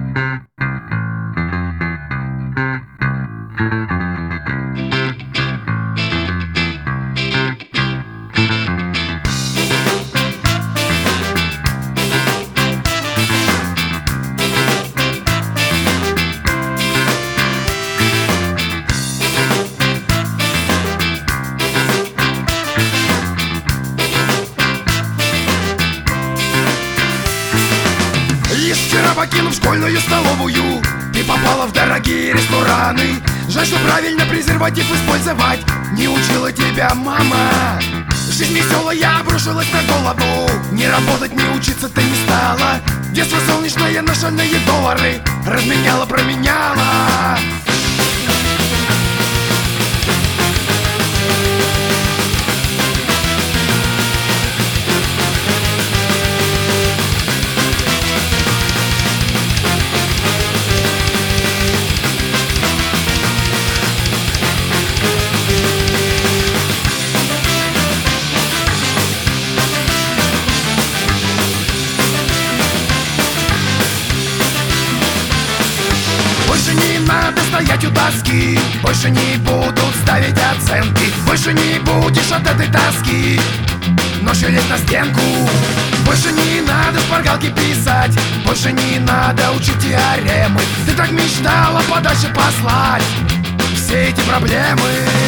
Вчера, покинув школьную столовую, ты попала в дорогие рестораны. Жаль, что правильно презерватив использовать не учила тебя мама. Жизнь веселая обрушилась на голову, не работать, не учиться ты не стала. Детство солнечное на шальные доллары разменяла, променяла. Больше не надо стоять у доски, больше не будут ставить оценки, больше не будешь от этой тоски ночью лезть на стенку. Больше не надо шпаргалки писать, больше не надо учить теоремы. Ты так мечтала подальше послать все эти проблемы.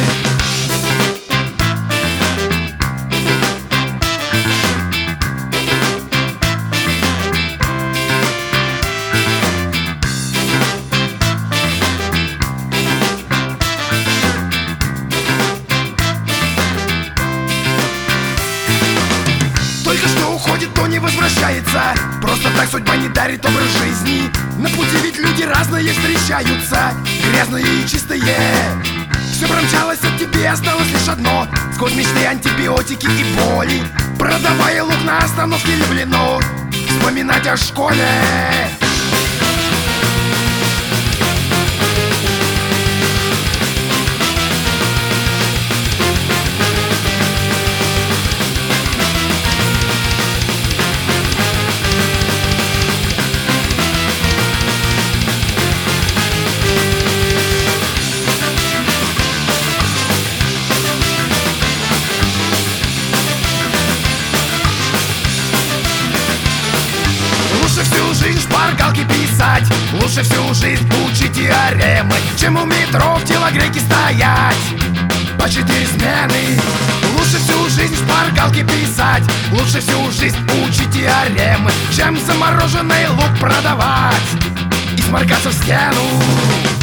Только что уходит, то не возвращается. Просто так судьба не дарит образ жизни. На пути ведь люди разные встречаются, грязные и чистые. Все промчалось от тебе, осталось лишь одно: сквозь мечты, антибиотики и боли. Продавая лук на остановке Люблино, вспоминать о школе. Лучше всю жизнь шпаргалки писать, лучше всю жизнь учить теоремы, чем у метро в телогрейке стоять по 4 смены. Лучше всю жизнь шпаргалки писать, лучше всю жизнь учить теоремы, чем замороженный лук продавать и сморкаться в стену.